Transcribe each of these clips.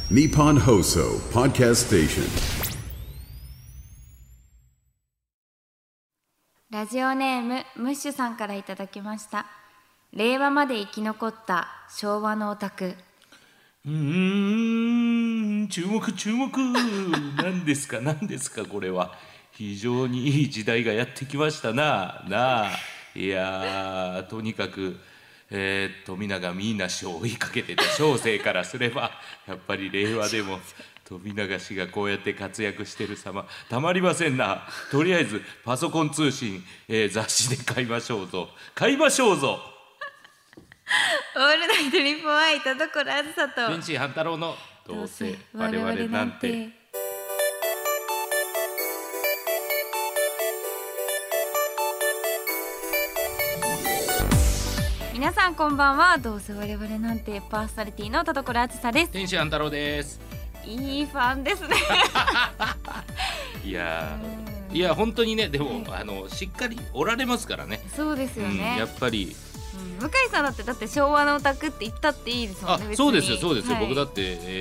Nippon Hoso Podcast Station。 ラジオネームムッシュさんからいただきました。令和まで生き残った昭和のオタク。 注目何ですかこれは。非常にいい時代がやってきましたなあ。いやとにかく富永美奈氏を追いかけてた小生からすればやっぱり令和でも富永氏がこうやって活躍してる様たまりませんな。とりあえずパソコン通信、雑誌で買いましょうぞ。 オールナイトニッポン愛田所あずさと天心半太郎のどうせ我々なんて。 皆さんこんばんは。どうせ我々なんてパーソナリティの田所あずさです。 天心半太郎です。 いいファンですねいや本当にね。でも、しっかりおられますからね。 そうですよね、 やっぱり、 向井さんだって昭和のオタクって言ったっていいですもんね。 そうですよ、はい、僕だって、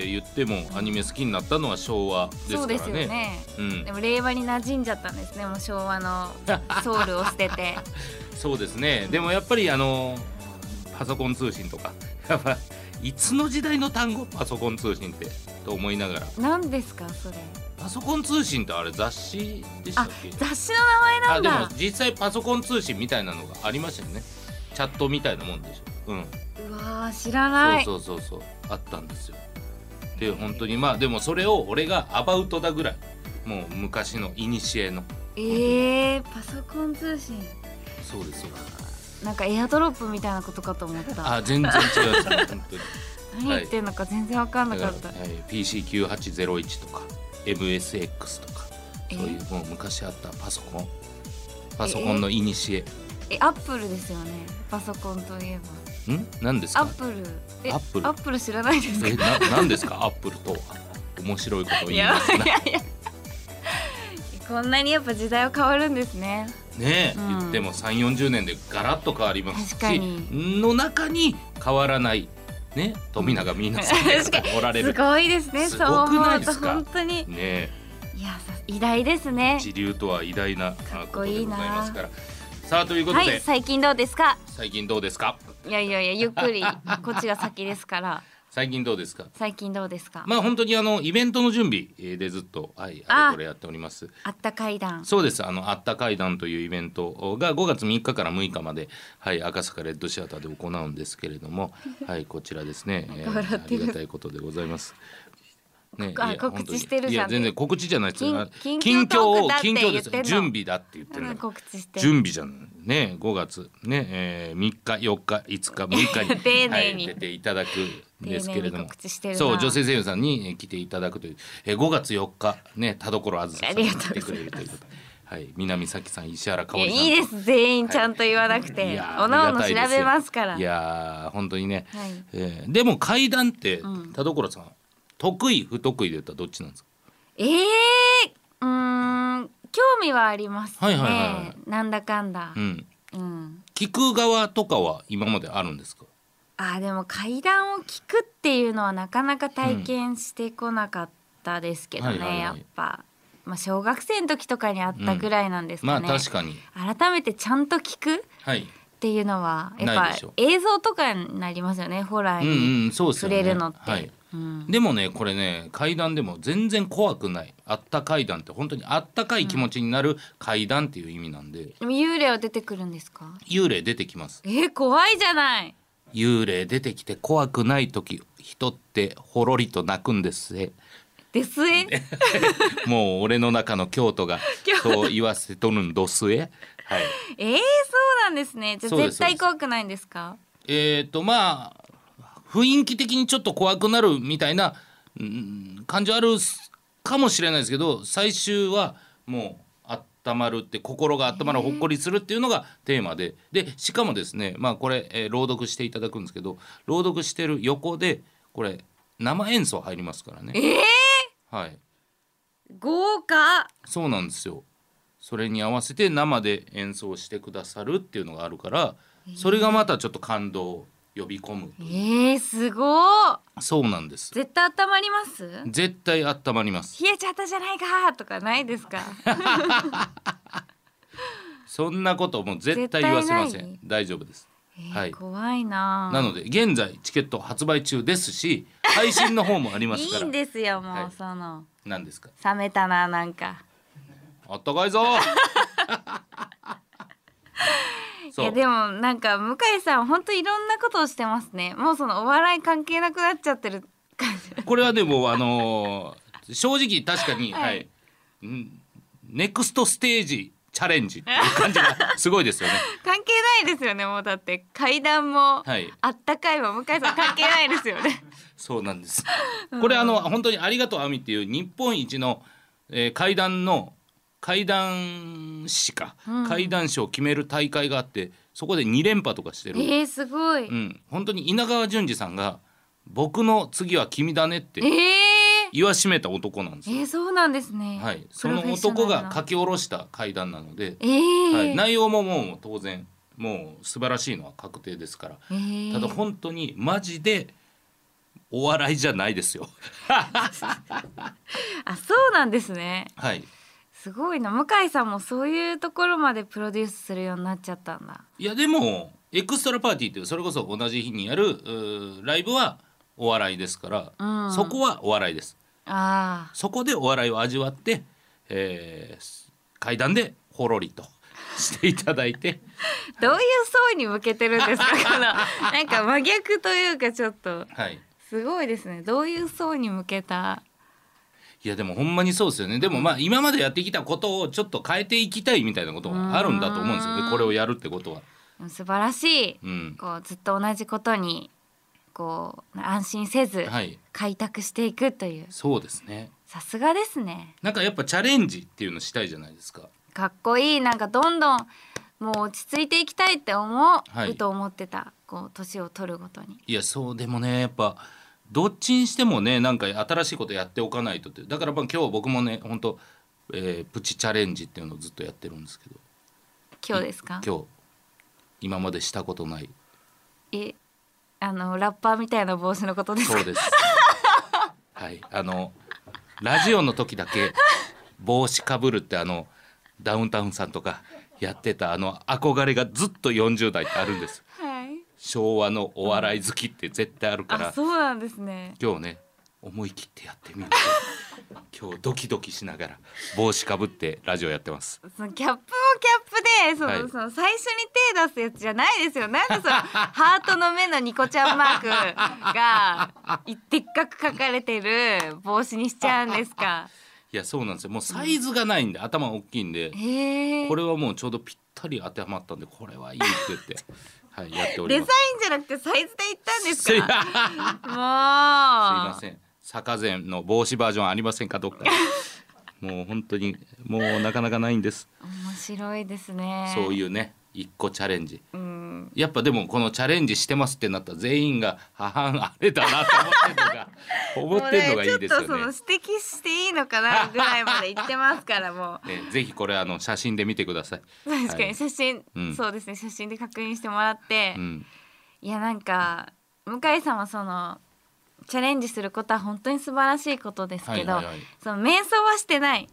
言ってもアニメ好きになったのは昭和ですからね。そうですよね、 でも令和に馴染んじゃったんですね。もう昭和のソウルを捨ててそうですね。でもやっぱりパソコン通信とかやっぱいつの時代の単語パソコン通信ってと思いながら。 何ですかそれ。 パソコン通信ってあれ雑誌でしたっけ。 雑誌の名前なんだ。 でも実際パソコン通信みたいなのがありましたよね。チャットみたいなもんでしょ。うわー知らない。 そうあったんですよ。で本当にでもそれを俺がアバウトだぐらいもう昔の古のパソコン通信。 そうですよ。 なんかエアドロップみたいなことかと思った。 全然違うですね本当に何言ってんのか全然分かんなかった。 PC9801 とか MSX とかそういうもう昔あったパソコンの古。 アップルですよね。パソコンといえば。 何ですか。 アップル知らないですか。 何ですかアップルとは。面白いことを言いますな。 こんなにやっぱ時代は変わるんですね。 言っても 3,40 年でガラッと変わりますし、 確かにの中に変わらないね富永美奈さんがおられる。 すごいですね。 すごくないですか。 本当にね。 いや偉大ですね。 一流とは偉大なことでございますから。さあということで、 最近どうですか。 いやゆっくりこっちが先ですから最近どうですか。 本当にイベントの準備でずっとこれやっております。 あったかい談。 そうです。あったかい談というイベントが5月3日から6日まで、赤坂レッドシアターで行うんですけれどもこちらですね、ありがたいことでございます。 告知してるじゃん。 いや全然告知じゃないです。 近況です。準備だって言ってるの。 告知して準備じゃんね。5月ね、3日4日5日6日に丁寧に、 出ていただくんですけれども、 そう女性声優さんに来ていただくという、5月4日ね田所あずささんに来てくれるということで、南咲さん石原かおりさん。 いいです全員ちゃんと言わなくて、おのおの調べますから。 いや本当にね、でも怪談って田所さん得意不得意で言ったらどっちなんですか。 興味はありますね、なんだかんだ。 聞く側とかは今まであるんですか。 でも怪談を聞くっていうのはなかなか体験してこなかったですけどね、やっぱ、小学生の時とかにあったぐらいなんですかね。 確かに改めてちゃんと聞く、っていうのはやっぱ映像とかになりますよね。ホラーに触れるのって、 でもねこれね怪談でも全然怖くない。あった怪談って本当にあったかい気持ちになる怪談っていう意味なんで。 でも幽霊は出てくるんですか。 幽霊出てきます。 怖いじゃない。 幽霊出てきて怖くない時人ってほろりと泣くんですもう俺の中の京都がそう言わせとるんどすそうなんですね。じゃあ絶対怖くないんですか。 雰囲気的にちょっと怖くなるみたいな、感情あるかもしれないですけど、最終はもう温まるって心が温まるほっこりするっていうのがテーマで、しかもですねこれ、朗読していただくんですけど、朗読してる横でこれ生演奏入りますからね。 豪華。 そうなんですよ。それに合わせて生で演奏してくださるっていうのがあるから、それがまたちょっと感動呼び込む。 すごー。 そうなんです。 絶対温まります？ 絶対温まります。 冷えちゃったじゃないかとかないですか？ そんなこともう絶対言わせません。大丈夫です。はい。 怖いな。 なので現在チケット発売中ですし、配信の方もありますから。 いいんですよもう、 はい、 その。 何ですか？ 冷めたななんか。 あったかいぞ。 いやでもなんか向井さん本当いろんなことをしてますね。もうそのお笑い関係なくなっちゃってる感じ。 これはでも正直確かに、 はい、 ネクストステージチャレンジっていう感じがすごいですよね。 関係ないですよね。もうだって階段も、はい、あったかいも向井さん関係ないですよね。 そうなんです。これ本当にありがとうあみっていう日本一の、怪談師か、怪談師を決める大会があって、そこで2連覇とかしてる。 すごい。 本当に稲川淳二さんが僕の次は君だねって言わしめた男なんですよ。 そうなんですね。 はい、その男が書き下ろした怪談なので、はい、内容ももう当然もう素晴らしいのは確定ですから、ただ本当にマジでお笑いじゃないですよ。 あ、そうなんですね。 はい。 すごいな。向井さんもそういうところまでプロデュースするようになっちゃったんだ。 いやでもエクストラパーティーっていうそれこそ同じ日にやるライブはお笑いですから、そこはお笑いです。そこでお笑いを味わって、階段でほろりとしていただいてどういう層に向けてるんですか？なんか真逆というかちょっと、はい、すごいですね。どういう層に向けた。 いやでもほんまにそうですよね。でもまあ今までやってきたことをちょっと変えていきたいみたいなことがあるんだと思うんですよね。これをやるってことは素晴らしい、こうずっと同じことにこう安心せず開拓していくという、 そうですね。 さすがですね。 なんかやっぱチャレンジっていうのしたいじゃないですか。 かっこいい。なんかどんどんもう落ち着いていきたいって思うと思ってた、こう年を取るごとに。 いやそうでもねやっぱどっちにしてもねなんか新しいことやっておかないとって。だから今日僕もね本当、プチチャレンジっていうのをずっとやってるんですけど。 今日ですか？ 今日今までしたことない。 ラッパーみたいな帽子のことですか？ そうです。はいラジオの時だけ帽子かぶるってダウンタウンさんとかやってた憧れがずっと40代ってあるんです。昭和のお笑い好きって絶対あるから、 そうなんですね。 今日ね思い切ってやってみると今日ドキドキしながら帽子かぶってラジオやってます。 そのキャップもキャップでその最初に手出すやつじゃないですよ。なんでそのハートの目のニコちゃんマークがでっかく書かれてる帽子にしちゃうんですか？ いやそうなんですよ。もうサイズがないんで、頭大きいんで、これはもうちょうどぴったり当てはまったんでこれはいいって言ってはい、やっております。 デザインじゃなくてサイズで言ったんですか？もうすいません。坂前の帽子バージョンありませんかどっか。もう本当にもうなかなかないんです。 面白いですね。 そういうね一個チャレンジ、やっぱでもこのチャレンジしてますってなったら全員があれだなと思ってるのがいいですよね。 ちょっとその指摘していいのかなぐらいまで言ってますからもう、 ぜひこれ写真で見てください。 確かに写真、そうですね、写真で確認してもらって、いやなんか向井さんはそのチャレンジすることは本当に素晴らしいことですけど、その瞑想はしてない。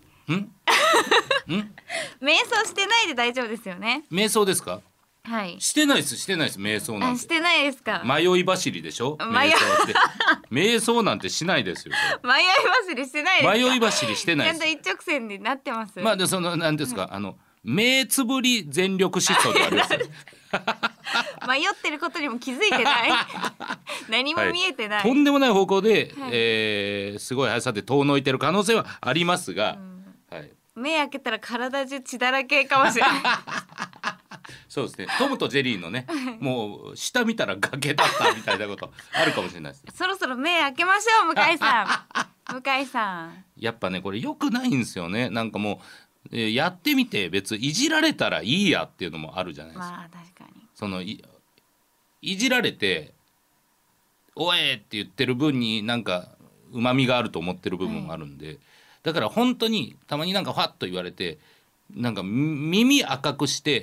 瞑想してないで大丈夫ですよね？ 瞑想ですか？ はい。 してないです瞑想なんて。 してないですか？ 迷い走りでしょ？瞑想なんてしないですよ。 迷い走りしてないですか？ 迷い走りしてないです。 ちゃんと一直線になってます。 まあでその何ですか、目つぶり全力疾走であります。 迷ってることにも気づいてない。何も見えてない、 とんでもない方向で、すごい速さで遠のいてる可能性はありますが、 目開けたら体中血だらけかもしれない。 そうですね。トムとジェリーのね、もう下見たら崖だったみたいなことあるかもしれないです。 そろそろ目開けましょう向井さん。向井さん。 やっぱねこれ良くないんですよね。なんかもう、やってみて別にいじられたらいいやっていうのもあるじゃないですか。 まあ確かに。 そのいじられておえって言ってる分になんか旨味があると思ってる部分もあるんで、だから本当にたまになんかファッと言われてなんか耳赤くして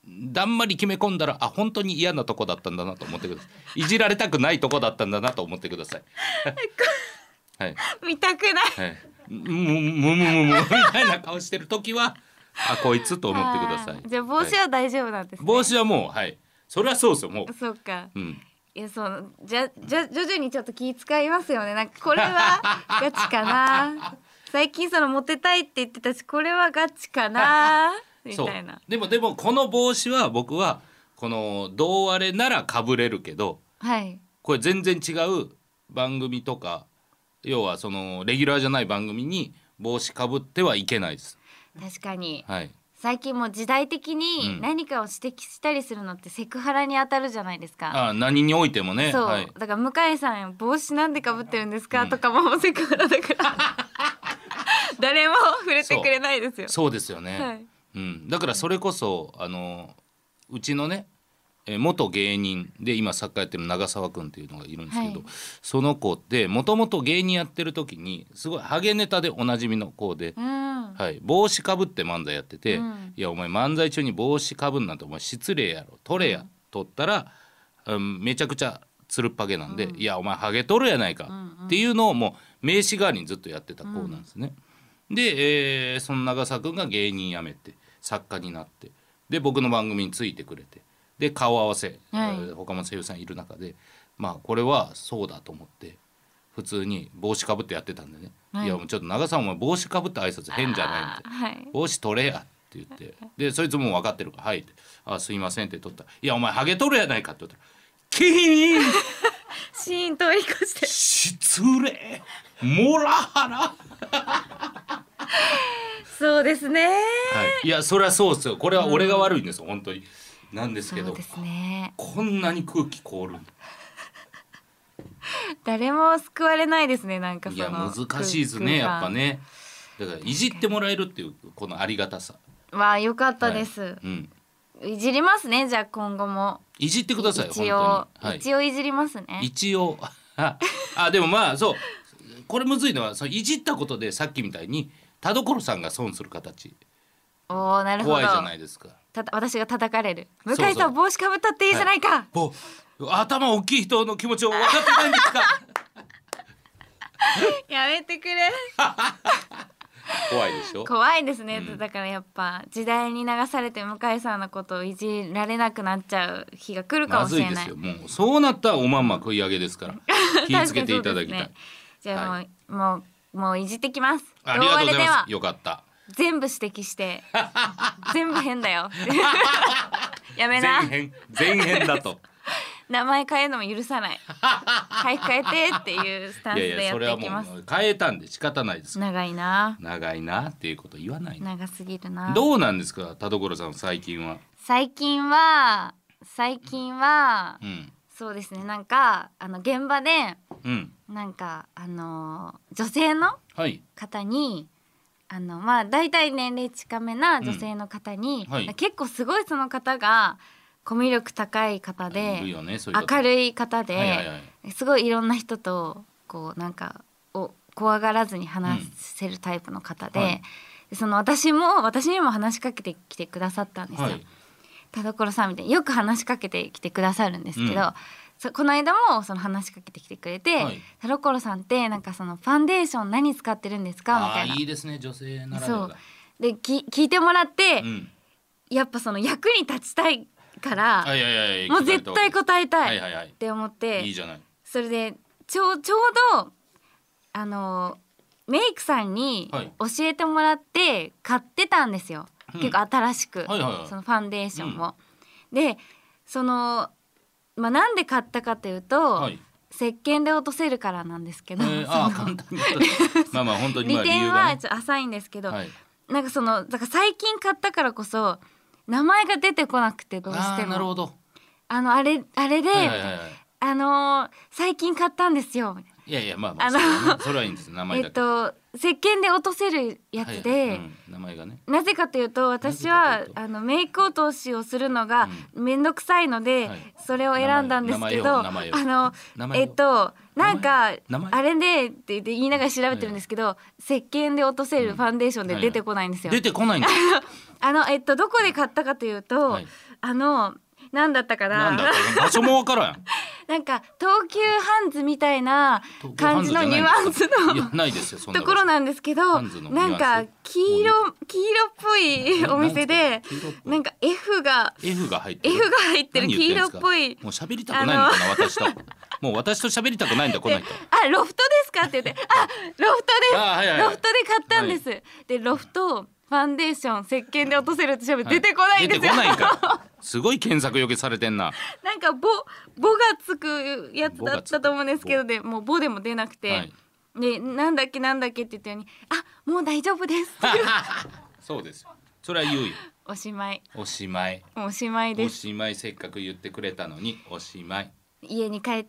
だんまり決め込んだら本当に嫌なとこだったんだなと思ってください。いじられたくないとこだったんだなと思ってください。はい、 見たくない、 はい、みたいな顔してる時はこいつと思ってください。 じゃあ帽子は大丈夫なんですね。 帽子はもうそれはそうですよもう。 そうか、 いやそうじゃ徐々にちょっと気遣いますよね。なんかこれはガチかな最近モテたいって言ってたしこれはガチかなみたいな。 でもこの帽子は僕はこのどうあれならかぶれるけど、これ全然違う番組とか要はレギュラーじゃない番組に帽子かぶってはいけないです。 確かに、 はい、 最近もう時代的に何かを指摘したりするのってセクハラに当たるじゃないですか。 何においてもね。 そう、だから向井さん帽子なんでかぶってるんですか、とかもセクハラだから誰も触れてくれないですよ。 そうですよね、だからそれこそうちのね元芸人で今作家やってる長澤くんっていうのがいるんですけど、その子ってもともと芸人やってる時にすごいハゲネタでおなじみの子で、帽子かぶって漫才やってて、いやお前漫才中に帽子かぶんなんてお前失礼やろ取れや、取ったら、めちゃくちゃつるっぱげなんで、いやお前ハゲ取るやないかっていうのをもう名刺代わりにずっとやってた子なんですね。で、その長澤くんが芸人辞めて作家になって、で僕の番組についてくれて、で顔合わせ、他も声優さんいる中でこれはそうだと思って普通に帽子かぶってやってたんでね、いやもうちょっと長澤お前帽子かぶって挨拶変じゃないみたいな、帽子取れやって言って、でそいつも分かってるから「はい」って「すいません」って取ったら「いやお前ハゲ取るやないか」って言ったら「キーン!」 シーン通り越して失礼モラハラそうですね、 いやそれはそうですよ。これは俺が悪いんですよ、本当になんですけど、 そうですね、 こんなに空気凍る誰も救われないですね。なんかいや難しいですねやっぱね。だからいじってもらえるっていうこのありがたさは良かったです、いじりますね。じゃあ今後もいじってください。 一応いじりますね。 一応でもそうこれむずいのはいじったことでさっきみたいに田所さんが損する形。 なるほど。 怖いじゃないですか。 私が叩かれる。向井さん帽子かぶったっていいじゃないか、 頭大きい人の気持ちを分かってないんですかやめてくれ怖いでしょ。 怖いですね、だからやっぱ時代に流されて向井さんのことをいじられなくなっちゃう日が来るかもしれない。 まずいですよ。もうそうなったらおまんま食い上げですから気をつけていただきたい、 じゃあもういじってきます。 ありがとうございます。よかった。 全部指摘して全部変だよやめな。 全変だと名前変えるのも許さない早く変えてっていうスタンスでやっていきます。 それはもう変えたんで仕方ないです。 長いなっていうこと言わない。 長すぎるな。 どうなんですか田所さん最近は。 最近は、そうですね、なんか現場で、なんか女性の方に、だいたい年齢近めな女性の方に、結構すごいその方がコミュ力高い方で、明るい方で、すごいいろんな人とこうなんか怖がらずに話せるタイプの方で、私にも話しかけてきてくださったんですよ、田所さんみたいによく話しかけてきてくださるんですけど、この間も話しかけてきてくれて、田所さんってなんかファンデーション何使ってるんですかみたいな。 いいですね女性ならではだ。 で聞いてもらって、やっぱ役に立ちたいからもう絶対答えたいって思って、 いいじゃない。 それでちょうどメイクさんに教えてもらって買ってたんですよ、結構新しく、そのファンデーションも、でなんで買ったかというと、石鹸で落とせるからなんですけど、 簡単に本当に利点はちょっと浅いんですけど、なんかだから最近買ったからこそ名前が出てこなくて、どうしても。 なるほど。 あれで、最近買ったんですよ。 いやそれはいいんです。名前だけ。 石鹸で落とせるやつで、 名前がね。 なぜかというと私はメイク落としをするのがめんどくさいので、それを選んだんですけど、なんかあれでって言いながら調べてるんですけど、石鹸で落とせるファンデーションで出てこないんですよ。 出てこないんだどこで買ったかというと、 なんだったかな。 なんだった場所もわからん。 なんか東急ハンズみたいな感じのニュアンスいやないですよそんなところなんですけど、なんか黄色っぽいお店で、なんか F が入ってる黄色っぽい。 もう喋りたくないのかな私と。もう私と喋りたくないんだこの人。 ロフトですかって言って、ロフトでロフトで買ったんです。でロフトファンデーション石鹸で落とせるって調べて出てこないんですよ。 出てこないんか。すごい検索よけされてんな。 なんかボがつくやつだったと思うんですけど、でもうボでも出なくて、でなんだっけって言ったように、もう大丈夫ですそうですよ。それは言うよ。 おしまいおしまいです。 おしまい。せっかく言ってくれたのにおしまい。 家に帰って、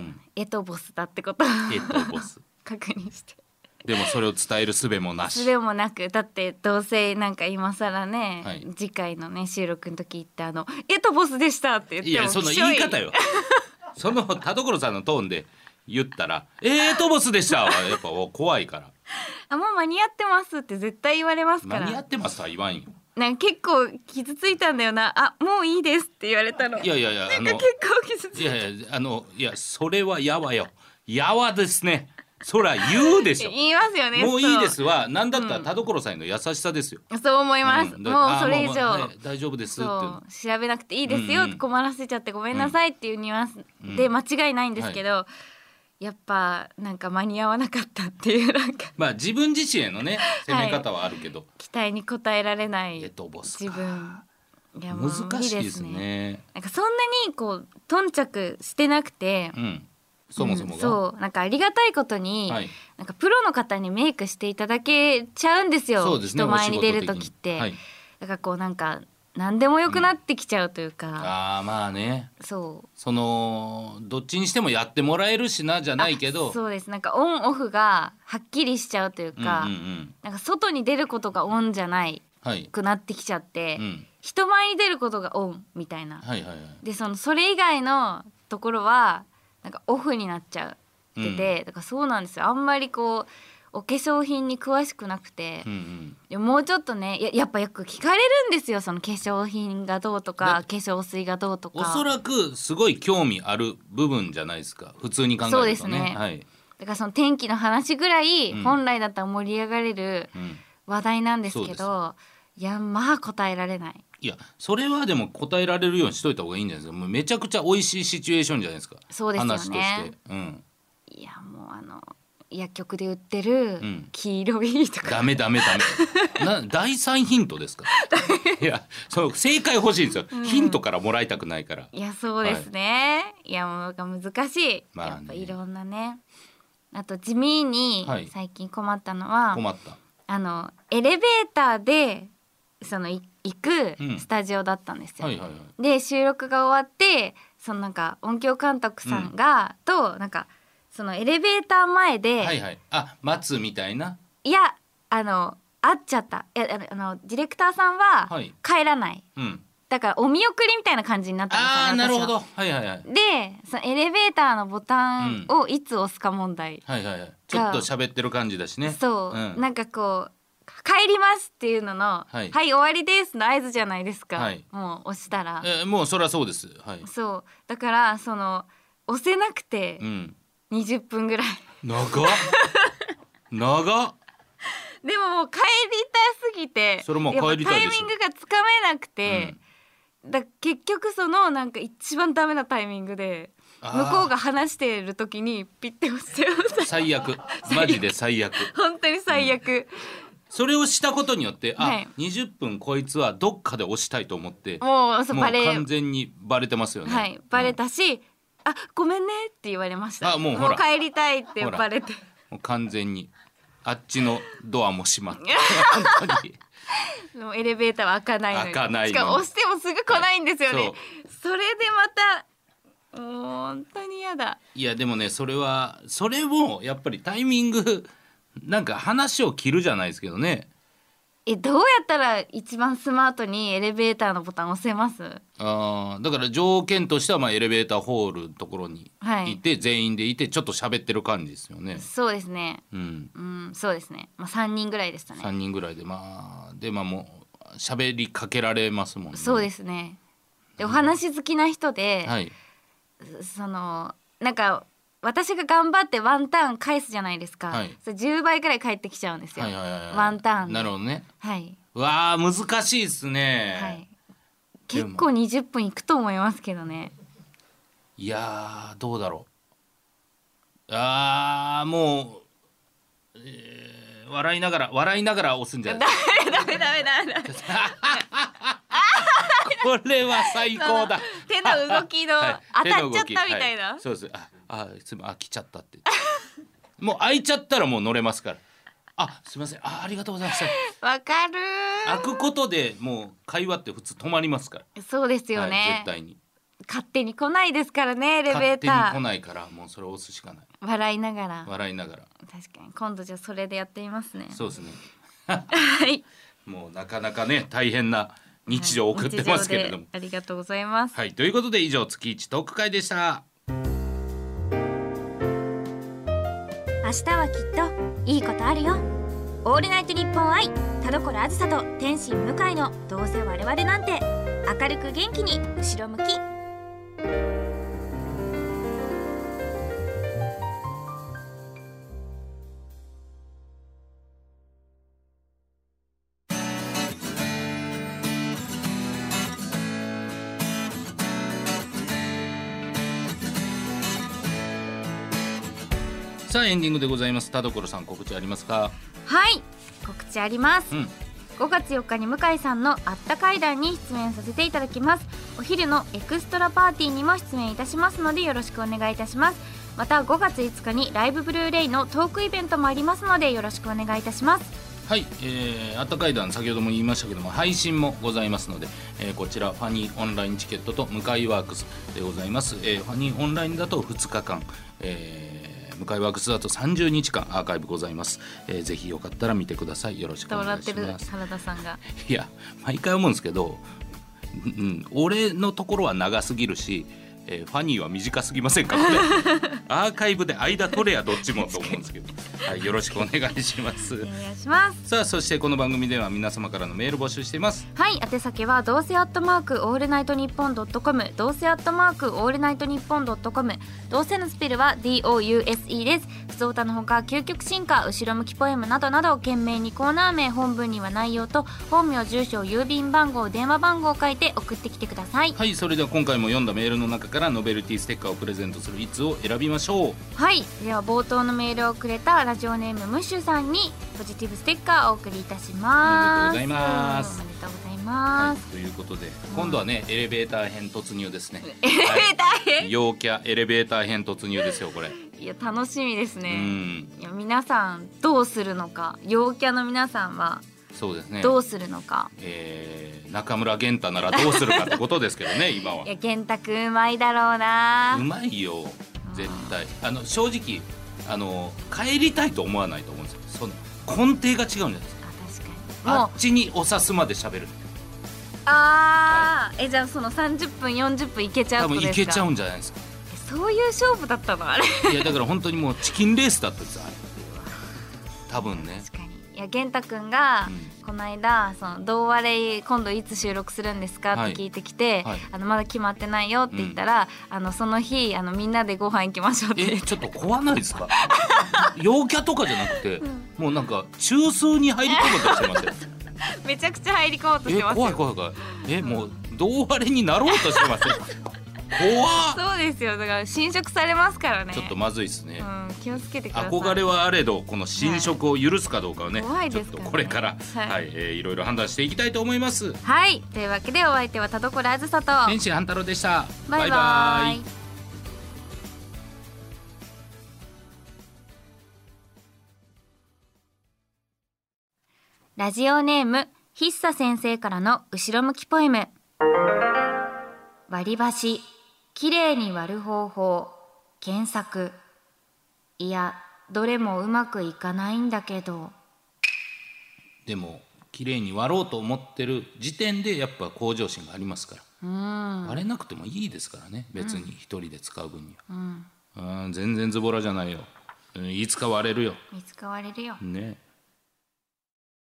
エトボスだってことをボス確認して。 でもそれを伝える術もなし。 術もなく、だってどうせなんか今更ね、次回のね収録の時言ってエトボスでしたって言っても、 いやその言い方よ。その田所さんのトーンで言ったらエトボスでしたはやっぱ怖いから。 もう間に合ってますって絶対言われますから。 間に合ってますとは言わんよ。 なんか結構傷ついたんだよな。もういいですって言われたの。 いやなんか結構傷ついた。 いやそれはやわよ。やわですね。そら言うでしょ。 言いますよね。 もういいですはなんだったら田所さんの優しさですよ。 そう思います。もうそれ以上大丈夫ですって調べなくていいですよ、困らせちゃってごめんなさいっていうニュアンスで間違いないんですけど、やっぱなんか間に合わなかったっていう、なんか自分自身へのね攻め方はあるけど、 期待に応えられない自分。いや難しいですね。 なんかそんなにこう頓着してなくて、 そもそもが、 そうなんかありがたいことに、なんかプロの方にメイクしていただけちゃうんですよ。 そうですね、 人前に出る時って、だからこうなんか何でもよくなってきちゃうというか、 まあね、 そのどっちにしてもやってもらえるしなじゃないけど、 そうです。なんかオンオフがはっきりしちゃうというか、なんか外に出ることがオンじゃないくなってきちゃって、人前に出ることがオンみたいな、でそれ以外のところはなんかオフになっちゃってて、だからそうなんですよ。あんまりこうお化粧品に詳しくなくて、もうちょっとね、やっぱよく聞かれるんですよ。その化粧品がどうとか化粧水がどうとか。 おそらくすごい興味ある部分じゃないですか、普通に考えるとね。 そうですね、だからその天気の話ぐらい本来だったら盛り上がれる話題なんですけど、いや答えられない。 いやそれはでも答えられるようにしといた方がいいんじゃないですか。もうめちゃくちゃ美味しいシチュエーションじゃないですか。 そうですよね。 話として、 いやもう薬局で売ってる黄色いとか、 ダメ第3ヒントですかいや正解欲しいんですよ、ヒントからもらいたくないから。 いやそうですね、いやもう難しい、やっぱいろんなね。あと地味に最近困ったのは、エレベーターで行くスタジオだったんですよ。で収録が終わってなんか音響監督さんが、となんかそのエレベーター前で、 待つみたいな。 いや会っちゃった。ディレクターさんは帰らない、だからお見送りみたいな感じになったんですよね。 なるほど。 でエレベーターのボタンをいつ押すか問題、 ちょっと喋ってる感じだしね。 そう、なんかこう帰りますっていうのの、はい終わりですの合図じゃないですか、もう押したら、 もうそりゃそうです。 そうだから押せなくて、20分ぐらい長っでももう帰りたすぎて、 それも帰りたいでしょ。 タイミングがつかめなくて、結局なんか一番ダメなタイミングで向こうが話している時にピッて押してました。 最悪、マジで最悪本当に最悪、 それをしたことによって20分こいつはどっかで押したいと思って、 もう完全にバレてますよね。 バレたし、ごめんねって言われました。もう帰りたいってバレて、 もう完全にあっちのドアも閉まって本当にもうエレベーターは開かないのに、しかも押してもすぐ来ないんですよね。それでまたもう本当に嫌だ。 いやでもね、それもやっぱりタイミングなんか話を切るじゃないですけどね。 どうやったら一番スマートにエレベーターのボタン押せます？ だから条件としてはエレベーターホールのところにいて、全員でいてちょっと喋ってる感じですよね。 そうですね、そうですね、3人ぐらいでしたね。 3人ぐらいでもう喋りかけられますもんね。 そうですね、 でお話好きな人で、 はい、 なんか私が頑張ってワンターン返すじゃないですか、 はい、 それ10倍くらい返ってきちゃうんですよ、 はいはいはいはい、 ワンターンで。 なるほどね。 はい、 うわー難しいですね、 はい、結構20分いくと思いますけどね。 いやーどうだろう。もう、笑いながら押すんじゃないですか。 ダメこれは最高だ。 手の動きのはい当たっちゃったみたいな、 はい、そうです。すみません、来ちゃったってもう開いちゃったらもう乗れますから。すみません、ありがとうございます。 わかる。 開くことでもう会話って普通止まりますから。 そうですよね、 はい、絶対に勝手に来ないですからね、エレベーター勝手に来ないから、もうそれを押すしかない。 笑いながら。 確かに今度じゃあそれでやってみますね。 そうですねはい、 もうなかなかね大変な日常を送ってますけれども、 ありがとうございます。 はい、ということで以上月一トーク会でした。 明日はきっといいことあるよ。オールナイトニッポン愛、田所あずさと天心向井のどうせ我々なんて。明るく元気に後ろ向き。 さあエンディングでございます。田所さん告知ありますか？ はい、告知あります、 うん、 5月4日に向井さんのあった会談に出演させていただきます。お昼のエクストラパーティーにも出演いたしますのでよろしくお願いいたします。また5月5日にライブブルーレイのトークイベントもありますのでよろしくお願いいたします。 はい、あった会談先ほども言いましたけども配信もございますので、こちらファニーオンラインチケットと向井ワークスでございます。ファニーオンラインだと2日間、向井ワークスだと30日間アーカイブございます。ぜひよかったら見てください。よろしくお願いします。 笑ってる原田さんがいや毎回思うんですけど、俺のところは長すぎるし、ファニーは短すぎませんかこれアーカイブで間取れやどっちもと思うんですけど、はい、よろしくお願いしますお願いします。 さあそしてこの番組では皆様からのメール募集しています。 はい、宛先はどうせオールナイトニッポン.com、どうせオールナイトニッポン.com、どうせのスペルは DOUSE です。ふつおたのほか究極進化、後ろ向きポエムなどなど懸命にコーナー名、本文には内容と本名、住所、郵便番号、電話番号を書いて送ってきてください。 はい、それでは今回も読んだメールの中からノベルティステッカーをプレゼントするいつを選びましょう。 はい、では冒頭のメールをくれたラジオネームムッシュさんにポジティブステッカーをお送りいたします。 おめでとうございます。 おめでとうございます、 はい、ということで今度はねエレベーター編突入ですね。 エレベーター編、 はい、陽キャエレベーター編突入ですよこれ。 いや楽しみですね。いや皆さんどうするのか、陽キャの皆さんはそうですね、 どうするのか、 中村源太ならどうするかってことですけどね今は。 いや源太くんうまいだろうな。 うまいよ絶対。正直帰りたいと思わないと思うんですよ。その根底が違うんじゃないですか。 確かにあっちにおさすまで喋る。 じゃあその30分40分いけちゃうってことですか。 多分いけちゃうんじゃないですか。 そういう勝負だったのあれ。 いやだから本当にもうチキンレースだったんですよあれ多分ね。 確かに。いや源太くんが、この間そのどうあれ今度いつ収録するんですかって聞いてきて、まだ決まってないよって言ったら、その日みんなでご飯行きましょうって。 ちょっと怖ないですか陽キャとかじゃなくて、もうなんか中枢に入り込もうとしてますよめちゃくちゃ入り込もうとしてますよ。 怖いもうどうあれになろうとしてますよ怖っ。 そうですよ、だから侵食されますからね。 ちょっとまずいですね、 気をつけてください。 憧れはあれどこの侵食を許すかどうかはね、 怖いですからね。 ちょっとこれから、いろいろ判断していきたいと思います。 はい、というわけでお相手は田所あずさと天心半太郎でした。 バイバイ。ラジオネームひっさ先生からの後ろ向きポエム。割り箸きれいに割る方法検索。いやどれもうまくいかないんだけど。 でもきれいに割ろうと思ってる時点でやっぱ向上心がありますから、割れなくてもいいですからね別に一人で使う分には、全然ズボラじゃないよ。いつか割れるよ。 いつか割れるよね。